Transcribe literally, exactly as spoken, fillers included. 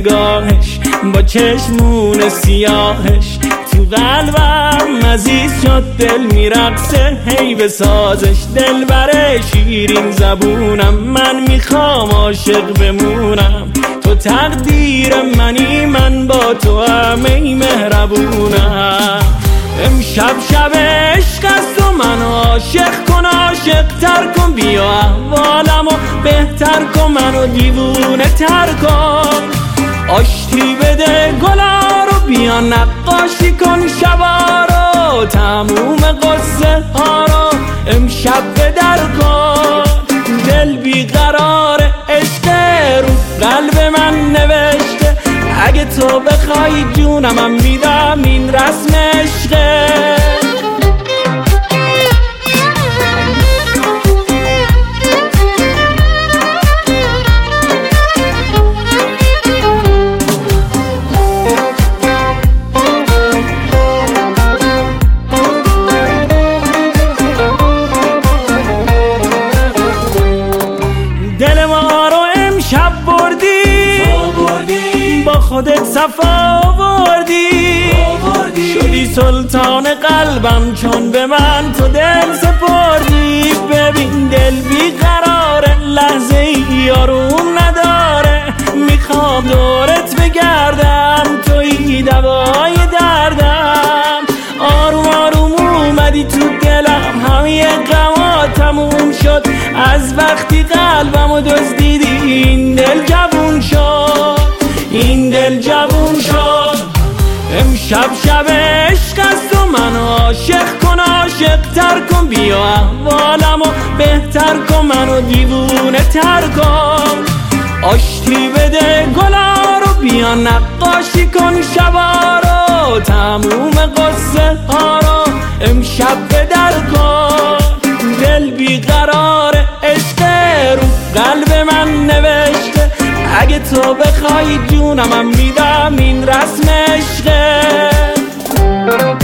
نگاهش با چشمون سیاهش تو قلبم عزیز شد، دل میرقصه هی به سازش. دل بره شیرین زبونم، من میخوام عاشق بمونم. تو تقدیر منی، من با تو همه مهربونم. امشب شب عشق است و من عاشق کن، عاشق تر کن، بیا احوالمو بهتر کن، منو دیوونه تر کن. آشتی بده گلا رو، بیا نقاشی کن شبا رو، تموم قصه ها رو امشب به در کن. دل بیقرار عشق رو قلب من نوشته، اگه تو بخوای جونم من میدم، این رسم عشقه. دل ما رو امشب بردی، با خودت صفا آوردی، شدی سلطان قلبم چون به من تو دل سپردی. ببین دل بیقراره، لحظه ای آروم نداره، میخوام دورت بگردم، توی دوای دردم. آروم آروم اومدی تو دلم، همه غما تموم شد از وقتی قلبمو دزدیدی. این دل جوون شد، این دل جوون شد. امشب شب عشق است و من عاشق کن، عاشق تر کن، بیا احوالمو بهتر کن، منو دیوونه تر کن. آشتی بده گلا رو، بیا نقاشی کن شبا رو، تموم قصه ها رو امشب به در کن. دل بیقرار عشق رو قلب من نوشته، اگه تو بخوای جونم من میدم، این رسم عشقه.